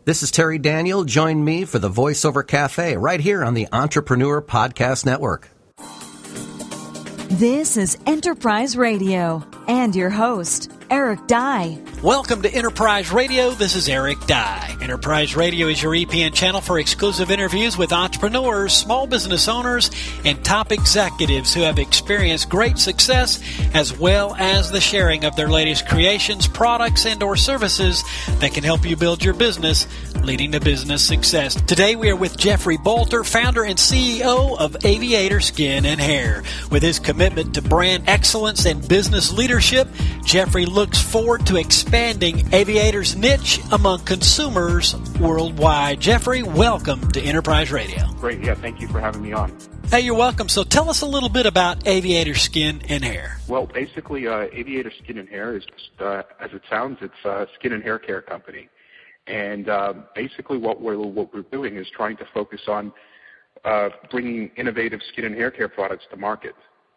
This is Terry Daniel. Join me for the VoiceOver Cafe right here on the Entrepreneur Podcast Network. This is Enterprise Radio and your host, Eric Dye. Welcome to Enterprise Radio. This is Eric Dye. Enterprise Radio is your EPN channel for exclusive interviews with entrepreneurs, small business owners, and top executives who have experienced great success, as well as the sharing of their latest creations, products, and or services that can help you build your business, leading to business success. Today we are with Jeffrey Bolter, founder and CEO of Aviator Skin and Hair. With his commitment to brand excellence and business leadership, Jeffrey looks forward to expanding Aviator's niche among consumers worldwide. Jeffrey, welcome to Enterprise Radio. Great. Yeah, thank you for having me on. Hey, you're welcome. So tell us a little bit about Aviator Skin and Hair. Well, basically, Aviator Skin and Hair is just, as it sounds, it's a skin and hair care company. And basically what we're doing is trying to focus on bringing innovative skin and hair care products to market.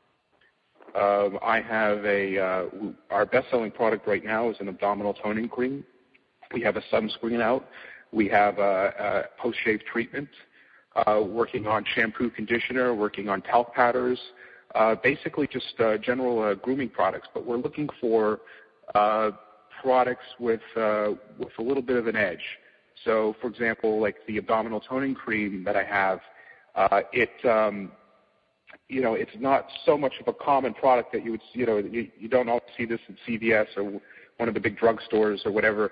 I have our best-selling product right now is an abdominal toning cream. We have a sunscreen out. We have a post-shave treatment, working on shampoo, conditioner, working on talc powders, basically just general grooming products. But we're looking for products with a little bit of an edge. So, for example, like the abdominal toning cream that I have, it's not so much of a common product that you would, you don't always see this at CVS or one of the big drugstores or whatever.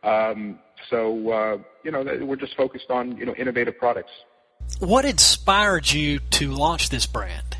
We're just focused on, innovative products. What inspired you to launch this brand?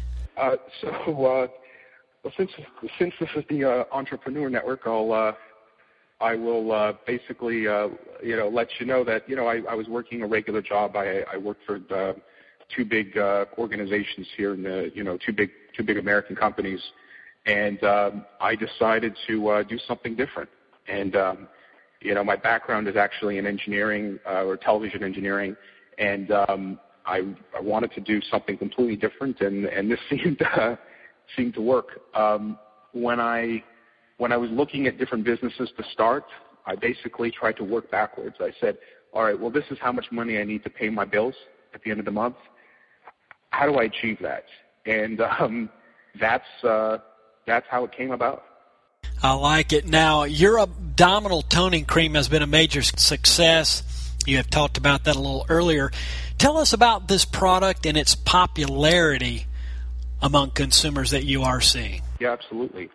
Since this is the Entrepreneur Network, I will basically, let you know that, I was working a regular job. I worked for two big organizations here in the, two big American companies, and I decided to do something different. And my background is actually in engineering or television engineering, and I wanted to do something completely different, and this seemed to work. When I was looking at different businesses to start, I basically tried to work backwards. I said, all right, well, this is how much money I need to pay my bills at the end of the month. How do I achieve that? And that's how it came about. I like it. Now, your abdominal toning cream has been a major success. You have talked about that a little earlier. Tell us about this product and its popularity among consumers that you are seeing. Yeah, absolutely.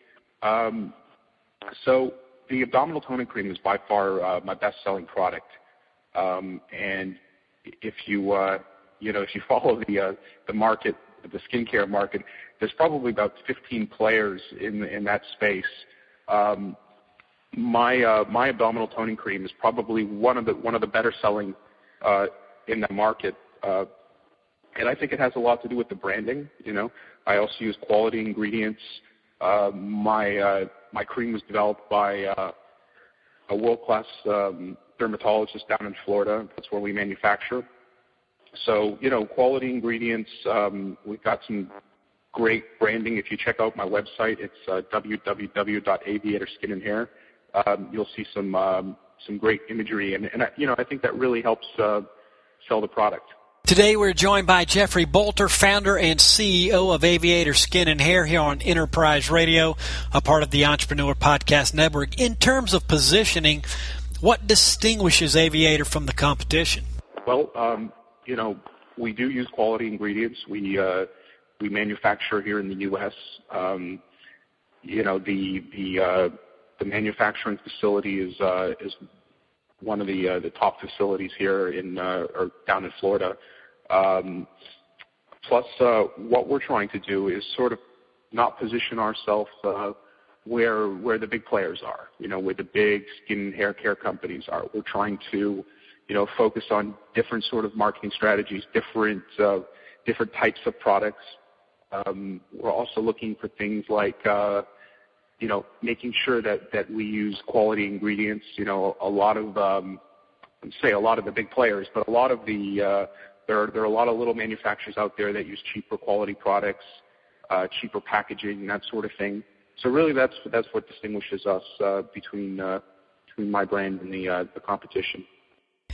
So the abdominal toning cream is by far my best-selling product. And if you follow the market, the skincare market, there's probably about 15 players in that space. My abdominal toning cream is probably one of the better selling in the market, and I think it has a lot to do with the branding. I also use quality ingredients. My cream was developed by a world-class dermatologist down in Florida. That's where we manufacture. So, quality ingredients. We've got some great branding. If you check out my website, it's www.aviatorskinandhair. You'll see some great imagery, and I think that really helps sell the product. Today we're joined by Jeffrey Bolter, founder and CEO of Aviator Skin and Hair here on Enterprise Radio, a part of the Entrepreneur Podcast Network. In terms of positioning, what distinguishes Aviator from the competition? Well, we do use quality ingredients. We manufacture here in the U.S. The manufacturing facility is one of the top facilities here or down in Florida. Plus, what we're trying to do is sort of not position ourselves where the big players are, where the big skin and hair care companies are. We're trying to, focus on different sort of marketing strategies, different types of products. We're also looking for things like, making sure that we use quality ingredients. A lot of the big players, but a lot of there are a lot of little manufacturers out there that use cheaper quality products, cheaper packaging, that sort of thing. So really, that's what distinguishes us between my brand and the competition.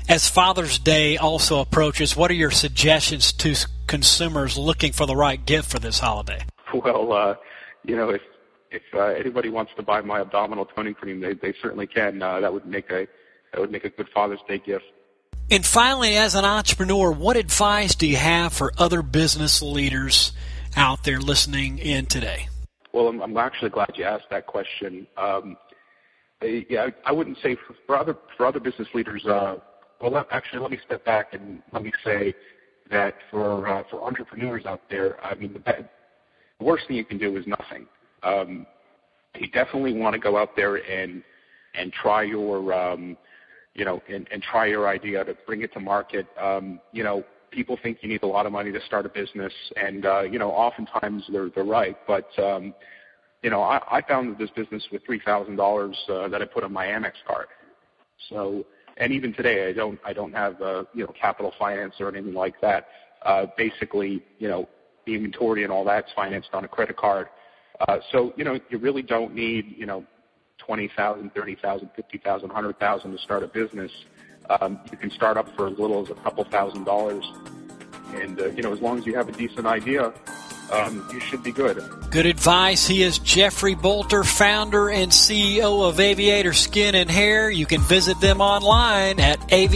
As Father's Day also approaches, what are your suggestions to consumers looking for the right gift for this holiday? Well, if anybody wants to buy my abdominal toning cream, they certainly can. That would make a good Father's Day gift. And finally, as an entrepreneur, what advice do you have for other business leaders out there listening in today? Well, I'm actually glad you asked that question. I wouldn't say for other business leaders. Let me step back and let me say that for entrepreneurs out there, I mean, the worst thing you can do is nothing. You definitely want to go out there and try your and try your idea to bring it to market. People think you need a lot of money to start a business, and oftentimes they're right. But I founded this business with $3,000 that I put on my Amex card. So, and even today, I don't have capital finance or anything like that. Basically, the inventory and all that's financed on a credit card. So you really don't need $20,000, $30,000, $50,000, $100,000 to start a business. You can start up for as little as a couple $1,000s, and as long as you have a decent idea, you should be good. Good advice. He is Jeffrey Bolter, founder and CEO of Aviator Skin and Hair. You can visit them online at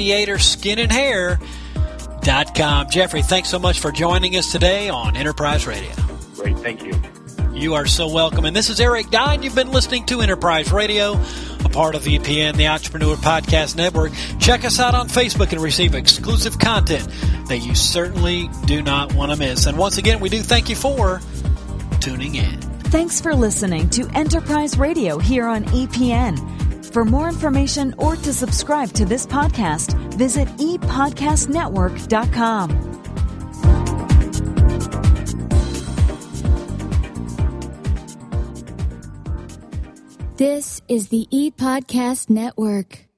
aviatorskinandhair.com. Jeffrey, thanks so much for joining us today on Enterprise Radio. Great, thank you. You are so welcome. And this is Eric Dye. You've been listening to Enterprise Radio, a part of EPN, the Entrepreneur Podcast Network. Check us out on Facebook and receive exclusive content that you certainly do not want to miss. And once again, we do thank you for tuning in. Thanks for listening to Enterprise Radio here on EPN. For more information or to subscribe to this podcast, visit epodcastnetwork.com. This is the ePodcast Network.